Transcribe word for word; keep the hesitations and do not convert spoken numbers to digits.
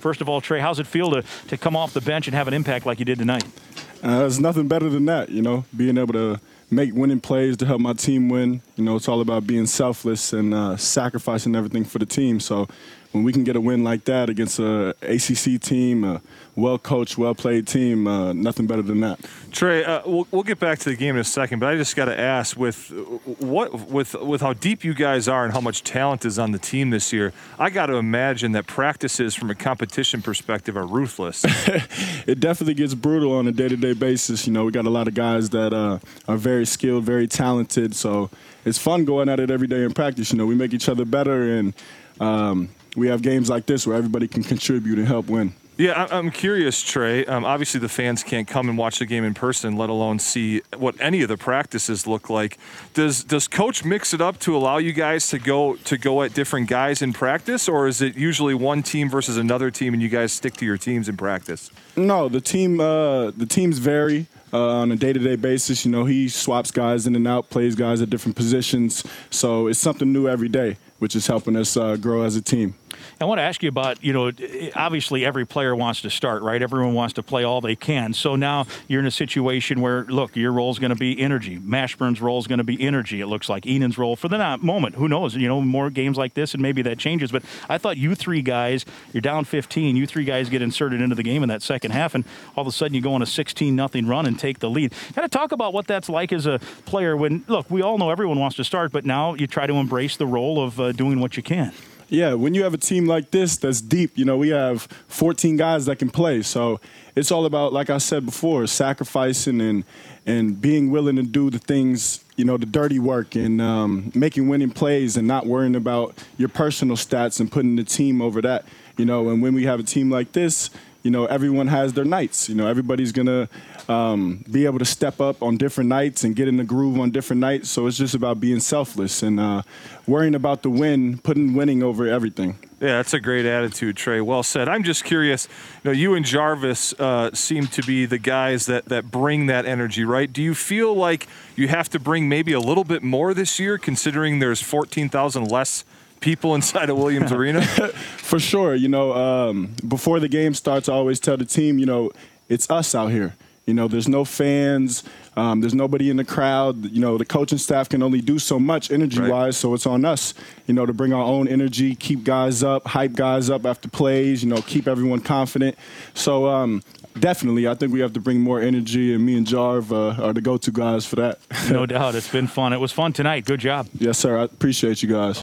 First of all, Trey, how's it feel to, to come off the bench and have an impact like you did tonight? Uh, there's nothing better than that, you know, being able to make winning plays to help my team win. You know, it's all about being selfless and uh, sacrificing everything for the team. So when we can get a win like that against a A C C team, a well-coached, well-played team, uh, nothing better than that. Trey, uh, we'll, we'll get back to the game in a second, but I just got to ask, with what with with how deep you guys are and how much talent is on the team this year, I got to imagine that practices from a competition perspective are ruthless. It definitely gets brutal on a day-to-day basis. You know, we got a lot of guys that uh, are very skilled, very talented, so it's fun going at it every day in practice. You know, we make each other better, and um, we have games like this where everybody can contribute and help win. Yeah, I'm curious, Trey. Um, obviously, the fans can't come and watch the game in person, let alone see what any of the practices look like. Does does Coach mix it up to allow you guys to go to go at different guys in practice, or is it usually one team versus another team, and you guys stick to your teams in practice? No, the team uh, the teams vary. Uh, on a day-to-day basis, you know, he swaps guys in and out, plays guys at different positions. So it's something new every day, which is helping us uh, grow as a team. I want to ask you about, you know, obviously every player wants to start, right? Everyone wants to play all they can. So now you're in a situation where, look, your role is going to be energy. Mashburn's role is going to be energy, it looks like. Enan's role for the moment. Who knows? You know, more games like this and maybe that changes. But I thought you three guys, you're down fifteen, you three guys get inserted into the game in that second half, and all of a sudden you go on a sixteen nothing run and take the lead. Kind of talk about what that's like as a player when, look, we all know everyone wants to start, but now you try to embrace the role of uh, doing what you can. Yeah, when you have a team like this that's deep, you know, we have fourteen guys that can play. So it's all about, like I said before, sacrificing and and being willing to do the things, you know, the dirty work and um, making winning plays and not worrying about your personal stats and putting the team over that, you know. And when we have a team like this, you know, everyone has their nights. You know, everybody's going to um, be able to step up on different nights and get in the groove on different nights. So it's just about being selfless and uh, worrying about the win, putting winning over everything. Yeah, that's a great attitude, Trey. Well said. I'm just curious, you know, you and Jarvis uh, seem to be the guys that, that bring that energy, right? Do you feel like you have to bring maybe a little bit more this year, considering there's fourteen thousand less people inside of Williams Arena? For sure. You know, um, before the game starts, I always tell the team, you know, it's us out here. You know, there's no fans. Um, there's nobody in the crowd. You know, the coaching staff can only do so much energy-wise, right. So it's on us, you know, to bring our own energy, keep guys up, hype guys up after plays, you know, keep everyone confident. So um, definitely, I think we have to bring more energy, and me and Jarv uh, are the go-to guys for that. No doubt. It's been fun. It was fun tonight. Good job. Yes, sir. I appreciate you guys.